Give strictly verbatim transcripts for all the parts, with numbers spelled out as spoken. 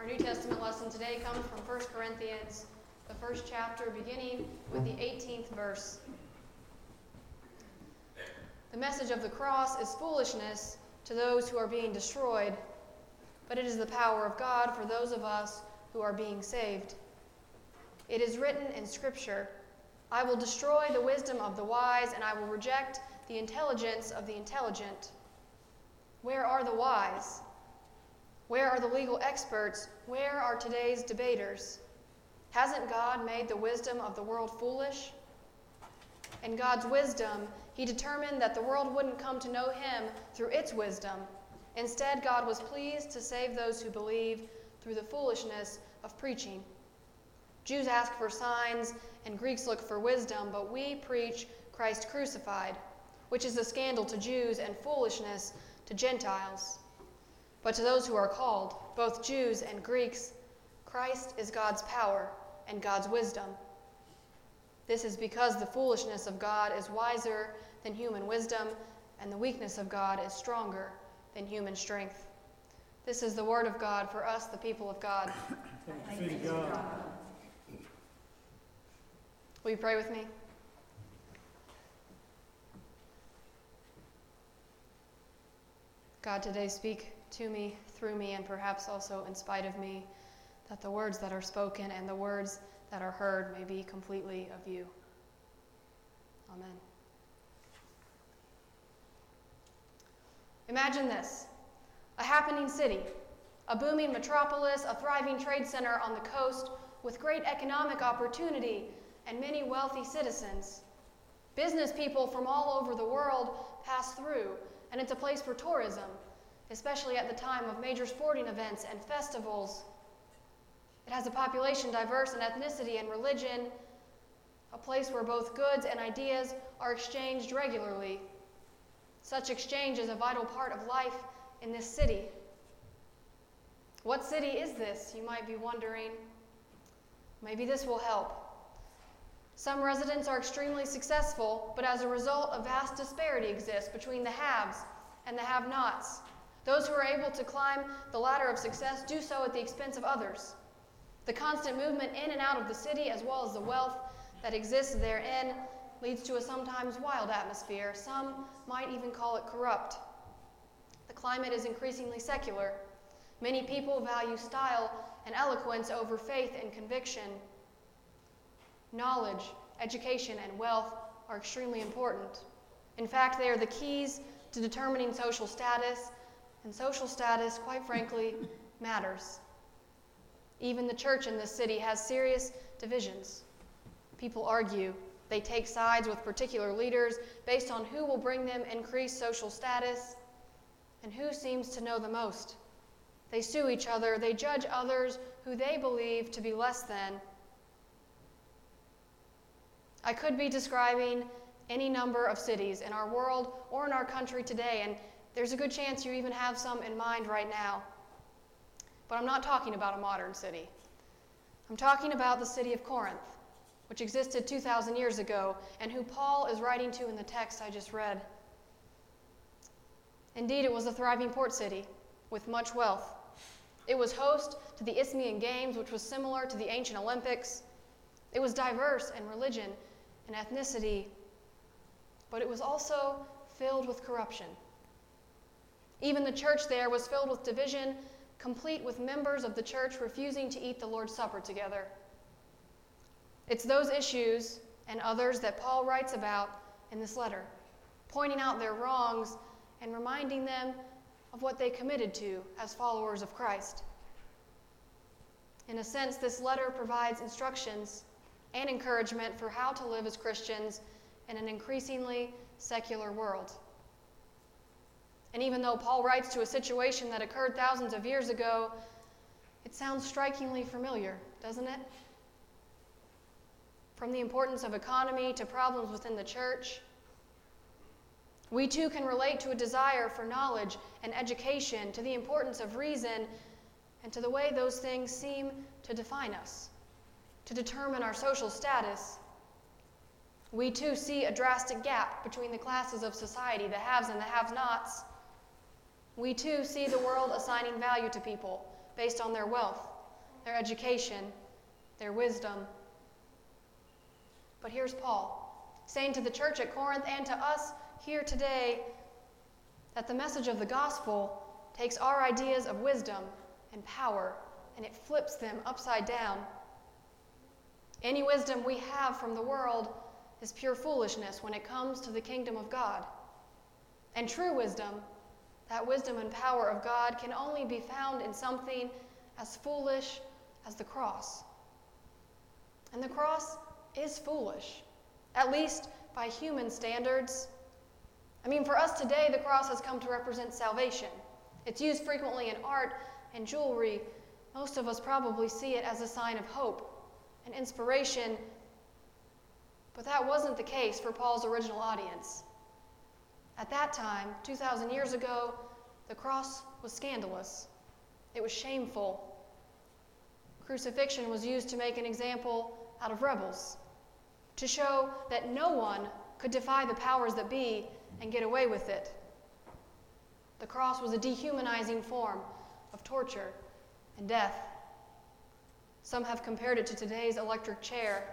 Our New Testament lesson today comes from First Corinthians, the first chapter, beginning with the eighteenth verse. The message of the cross is foolishness to those who are being destroyed, but it is the power of God for those of us who are being saved. It is written in Scripture, "I will destroy the wisdom of the wise, and I will reject the intelligence of the intelligent." Where are the wise? Where are the legal experts? Where are today's debaters? Hasn't God made the wisdom of the world foolish? In God's wisdom, He determined that the world wouldn't come to know Him through its wisdom. Instead, God was pleased to save those who believe through the foolishness of preaching. Jews ask for signs and Greeks look for wisdom, but we preach Christ crucified, which is a scandal to Jews and foolishness to Gentiles. But to those who are called, both Jews and Greeks, Christ is God's power and God's wisdom. This is because the foolishness of God is wiser than human wisdom, and the weakness of God is stronger than human strength. This is the word of God for us, the people of God. Thanks be to God. Will you pray with me? God, today speak to me, through me, and perhaps also in spite of me, that the words that are spoken and the words that are heard may be completely of you. Amen. Imagine this: a happening city, a booming metropolis, a thriving trade center on the coast with great economic opportunity and many wealthy citizens. Business people from all over the world pass through, and it's a place for tourism, especially at the time of major sporting events and festivals. It has a population diverse in ethnicity and religion, a place where both goods and ideas are exchanged regularly. Such exchange is a vital part of life in this city. What city is this, you might be wondering? Maybe this will help. Some residents are extremely successful, but as a result, a vast disparity exists between the haves and the have-nots. Those who are able to climb the ladder of success do so at the expense of others. The constant movement in and out of the city, as well as the wealth that exists therein, leads to a sometimes wild atmosphere. Some might even call it corrupt. The climate is increasingly secular. Many people value style and eloquence over faith and conviction. Knowledge, education, and wealth are extremely important. In fact, they are the keys to determining social status, and social status, quite frankly, matters. Even the church in this city has serious divisions. People argue. They take sides with particular leaders based on who will bring them increased social status and who seems to know the most. They sue each other. They judge others who they believe to be less than. I could be describing any number of cities in our world or in our country today, and there's a good chance you even have some in mind right now. But I'm not talking about a modern city. I'm talking about the city of Corinth, which existed two thousand years ago, and who Paul is writing to in the text I just read. Indeed, it was a thriving port city with much wealth. It was host to the Isthmian Games, which was similar to the ancient Olympics. It was diverse in religion and ethnicity, but it was also filled with corruption. Even the church there was filled with division, complete with members of the church refusing to eat the Lord's Supper together. It's those issues and others that Paul writes about in this letter, pointing out their wrongs and reminding them of what they committed to as followers of Christ. In a sense, this letter provides instructions and encouragement for how to live as Christians in an increasingly secular world. And even though Paul writes to a situation that occurred thousands of years ago, it sounds strikingly familiar, doesn't it? From the importance of economy to problems within the church, we too can relate to a desire for knowledge and education, to the importance of reason, and to the way those things seem to define us, to determine our social status. We too see a drastic gap between the classes of society, the haves and the have-nots. We too see the world assigning value to people based on their wealth, their education, their wisdom. But here's Paul, saying to the church at Corinth and to us here today that the message of the gospel takes our ideas of wisdom and power and it flips them upside down. Any wisdom we have from the world is pure foolishness when it comes to the kingdom of God. And true wisdom, that wisdom and power of God, can only be found in something as foolish as the cross. And the cross is foolish, at least by human standards. I mean, for us today, the cross has come to represent salvation. It's used frequently in art and jewelry. Most of us probably see it as a sign of hope and inspiration. But that wasn't the case for Paul's original audience. At that time, two thousand years ago, the cross was scandalous. It was shameful. Crucifixion was used to make an example out of rebels, to show that no one could defy the powers that be and get away with it. The cross was a dehumanizing form of torture and death. Some have compared it to today's electric chair.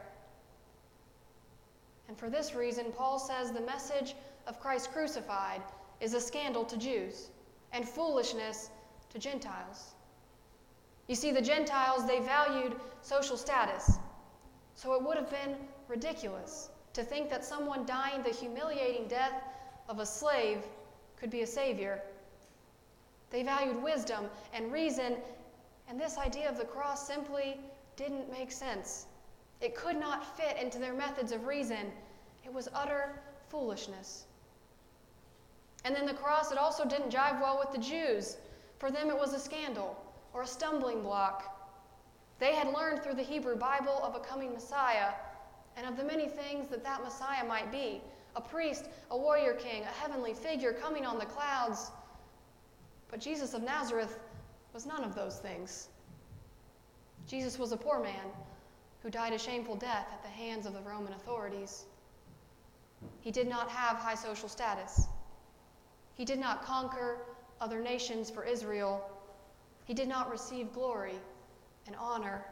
And for this reason, Paul says the message of Christ crucified is a scandal to Jews and foolishness to Gentiles. You see, the Gentiles, they valued social status, so it would have been ridiculous to think that someone dying the humiliating death of a slave could be a savior. They valued wisdom and reason, and this idea of the cross simply didn't make sense. It could not fit into their methods of reason. It was utter foolishness. And then the cross, it also didn't jive well with the Jews. For them, it was a scandal or a stumbling block. They had learned through the Hebrew Bible of a coming Messiah and of the many things that that Messiah might be: a priest, a warrior king, a heavenly figure coming on the clouds. But Jesus of Nazareth was none of those things. Jesus was a poor man who died a shameful death at the hands of the Roman authorities. He did not have high social status. He did not conquer other nations for Israel. He did not receive glory and honor.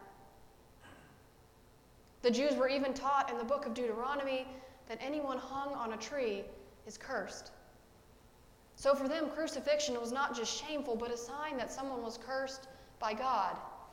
The Jews were even taught in the book of Deuteronomy that anyone hung on a tree is cursed. So for them, crucifixion was not just shameful, but a sign that someone was cursed by God.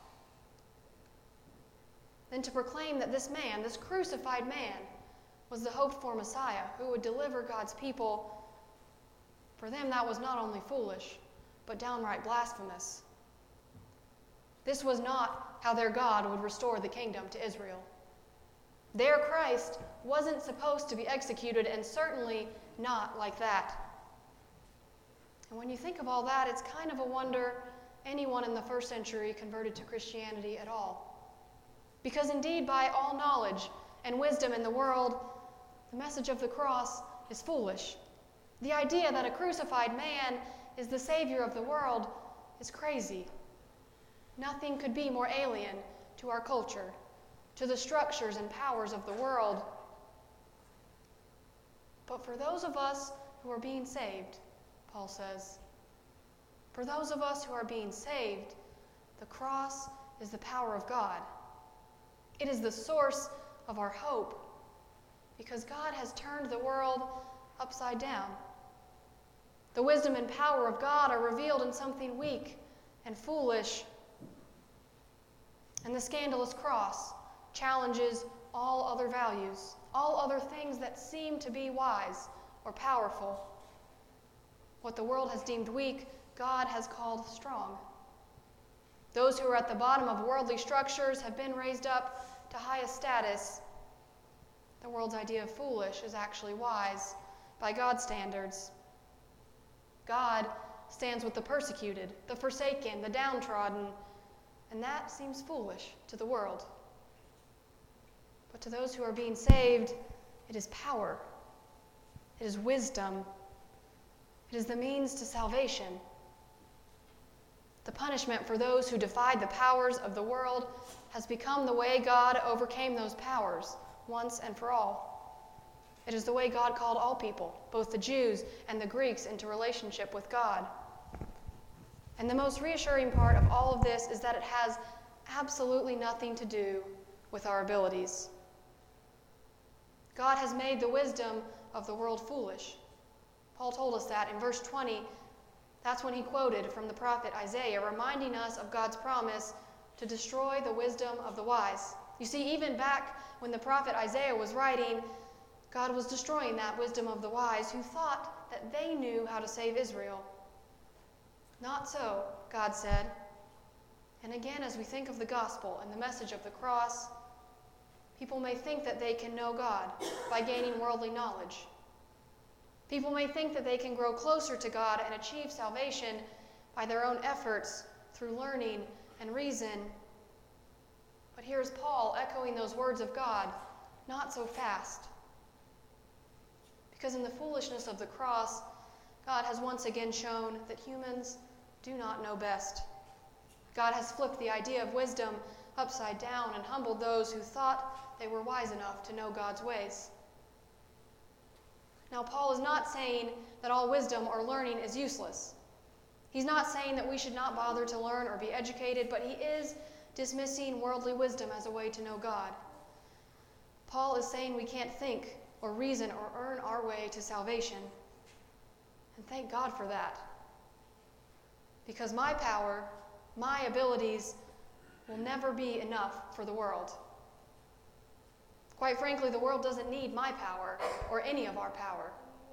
Then to proclaim that this man, this crucified man, was the hoped-for Messiah who would deliver God's people, for them that was not only foolish, but downright blasphemous. This was not how their God would restore the kingdom to Israel. Their Christ wasn't supposed to be executed, and certainly not like that. And when you think of all that, it's kind of a wonder anyone in the first century converted to Christianity at all. Because indeed, by all knowledge and wisdom in the world, the message of the cross is foolish. The idea that a crucified man is the Savior of the world is crazy. Nothing could be more alien to our culture, to the structures and powers of the world. But for those of us who are being saved, Paul says, for those of us who are being saved, the cross is the power of God. It is the source of our hope, because God has turned the world upside down. The wisdom and power of God are revealed in something weak and foolish. And the scandalous cross challenges all other values, all other things that seem to be wise or powerful. What the world has deemed weak, God has called strong. Those who are at the bottom of worldly structures have been raised up to highest status. The world's idea of foolish is actually wise by God's standards. God stands with the persecuted, the forsaken, the downtrodden, and that seems foolish to the world. But to those who are being saved, it is power. It is wisdom. It is the means to salvation. The punishment for those who defied the powers of the world has become the way God overcame those powers once and for all. It is the way God called all people, both the Jews and the Greeks, into relationship with God. And the most reassuring part of all of this is that it has absolutely nothing to do with our abilities. God has made the wisdom of the world foolish. Paul told us that in verse twenty. That's when he quoted from the prophet Isaiah, reminding us of God's promise to destroy the wisdom of the wise. You see, even back when the prophet Isaiah was writing, God was destroying that wisdom of the wise who thought that they knew how to save Israel. Not so, God said. And again, as we think of the gospel and the message of the cross, people may think that they can know God by gaining worldly knowledge. People may think that they can grow closer to God and achieve salvation by their own efforts through learning and reason. But here's Paul echoing those words of God, not so fast. Because in the foolishness of the cross, God has once again shown that humans do not know best. God has flipped the idea of wisdom upside down and humbled those who thought they were wise enough to know God's ways. Now, Paul is not saying that all wisdom or learning is useless. He's not saying that we should not bother to learn or be educated, but he is dismissing worldly wisdom as a way to know God. Paul is saying we can't think or reason or earn our way to salvation. And thank God for that. Because my power, my abilities, will never be enough for the world. Quite frankly, the world doesn't need my power or any of our power.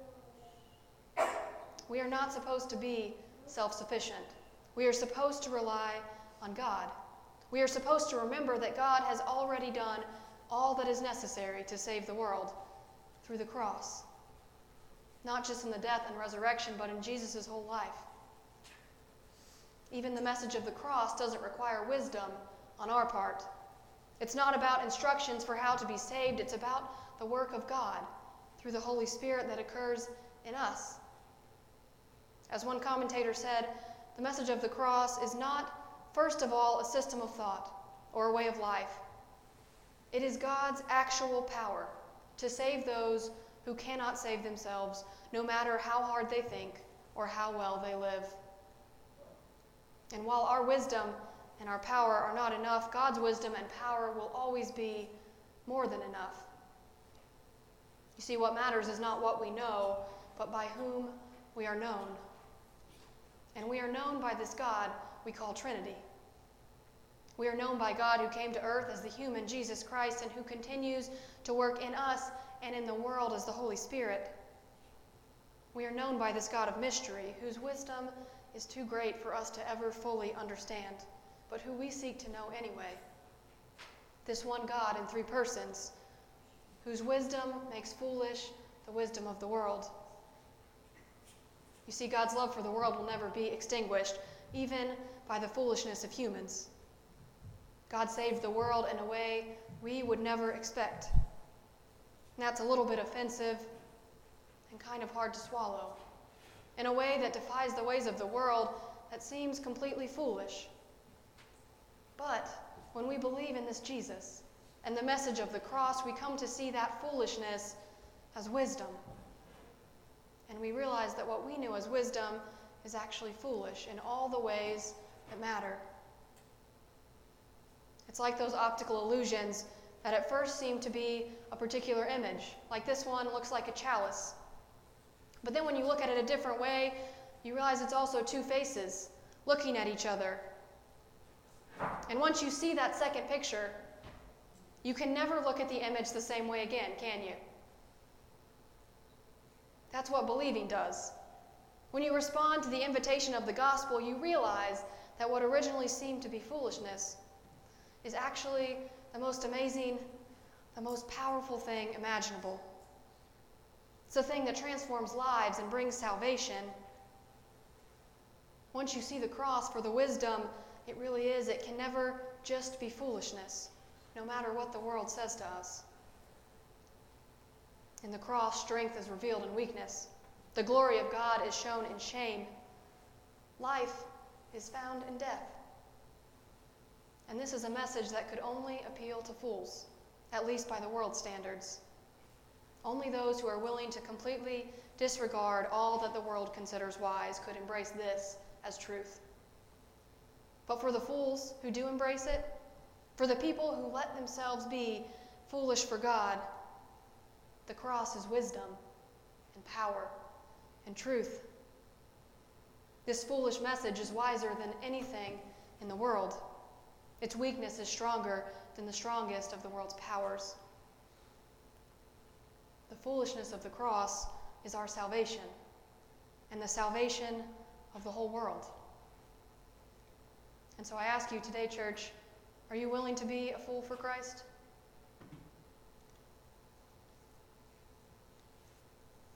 We are not supposed to be self-sufficient. We are supposed to rely on God. We are supposed to remember that God has already done all that is necessary to save the world through the cross. Not just in the death and resurrection, but in Jesus' whole life. Even the message of the cross doesn't require wisdom on our part. It's not about instructions for how to be saved. It's about the work of God through the Holy Spirit that occurs in us. As one commentator said, the message of the cross is not, first of all, a system of thought or a way of life. It is God's actual power to save those who cannot save themselves, no matter how hard they think or how well they live. And while our wisdom and our power are not enough, God's wisdom and power will always be more than enough. You see, what matters is not what we know, but by whom we are known. And we are known by this God we call Trinity. We are known by God who came to earth as the human Jesus Christ and who continues to work in us and in the world as the Holy Spirit. We are known by this God of mystery, whose wisdom is too great for us to ever fully understand, but who we seek to know anyway. This one God in three persons, whose wisdom makes foolish the wisdom of the world. You see, God's love for the world will never be extinguished, even by the foolishness of humans. God saved the world in a way we would never expect. And that's a little bit offensive and kind of hard to swallow. In a way that defies the ways of the world, that seems completely foolish. But when we believe in this Jesus and the message of the cross, we come to see that foolishness as wisdom. And we realize that what we knew as wisdom is actually foolish in all the ways that matter. It's like those optical illusions that at first seem to be a particular image. Like this one looks like a chalice. But then when you look at it a different way, you realize it's also two faces looking at each other. And once you see that second picture, you can never look at the image the same way again, can you? That's what believing does. When you respond to the invitation of the gospel, you realize that what originally seemed to be foolishness is actually the most amazing, the most powerful thing imaginable. It's a thing that transforms lives and brings salvation. Once you see the cross for the wisdom it really is, it can never just be foolishness, no matter what the world says to us. In the cross, strength is revealed in weakness. The glory of God is shown in shame. Life is found in death. And this is a message that could only appeal to fools, at least by the world's standards. Only those who are willing to completely disregard all that the world considers wise could embrace this as truth. But for the fools who do embrace it, for the people who let themselves be foolish for God, the cross is wisdom and power and truth. This foolish message is wiser than anything in the world. Its weakness is stronger than the strongest of the world's powers. The foolishness of the cross is our salvation, and the salvation of the whole world. And so I ask you today, church, are you willing to be a fool for Christ?